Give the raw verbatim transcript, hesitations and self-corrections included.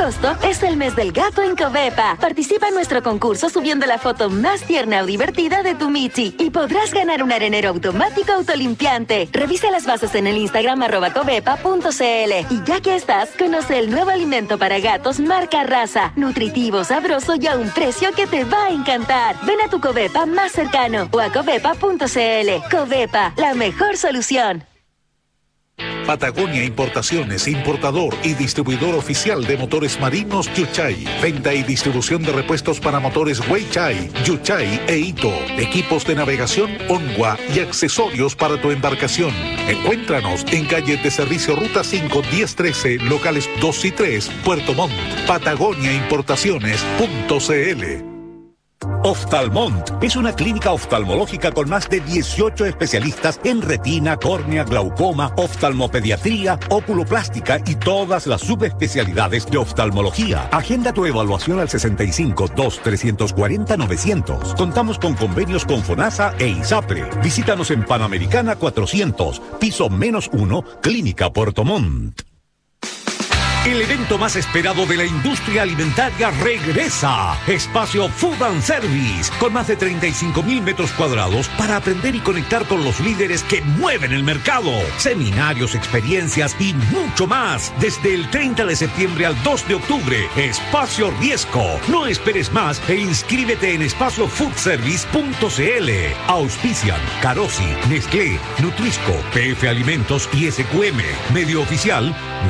agosto es el mes del gato en Covepa. Participa en nuestro concurso subiendo la foto más tierna o divertida de tu Michi y podrás ganar un arenero automático autolimpiante. Revisa las bases en el Instagram arroba covepa punto cl. Y ya que estás, conoce el nuevo alimento para gatos marca Raza. Nutritivo, sabroso y a un precio que te va a encantar. Ven a tu Covepa más cercano o a covepa punto cl. Covepa, la mejor solución. Patagonia Importaciones, importador y distribuidor oficial de motores marinos Yuchay. Venta y distribución de repuestos para motores Weichai, Yuchay e Ito. Equipos de navegación Onwa y accesorios para tu embarcación. Encuéntranos en calle de servicio Ruta cinco, diez trece, locales dos y tres, Puerto Montt. Patagonia Importaciones punto cl. Oftalmont es una clínica oftalmológica con más de dieciocho especialistas en retina, córnea, glaucoma, oftalmopediatría, oculoplástica y todas las subespecialidades de oftalmología. Agenda tu evaluación al sesenta y cinco, dos, trescientos cuarenta, novecientos. Contamos con convenios con FONASA e ISAPRE. Visítanos en Panamericana cuatrocientos, piso menos uno, Clínica Puerto Montt. El evento más esperado de la industria alimentaria regresa. Espacio Food and Service, con más de treinta y cinco mil metros cuadrados para aprender y conectar con los líderes que mueven el mercado. Seminarios, experiencias y mucho más. Desde el treinta de septiembre al dos de octubre. Espacio Riesco. No esperes más e inscríbete en espacio food service punto cl. Auspician Carosi, Nestlé, Nutrisco, P F Alimentos y S Q M. Medio oficial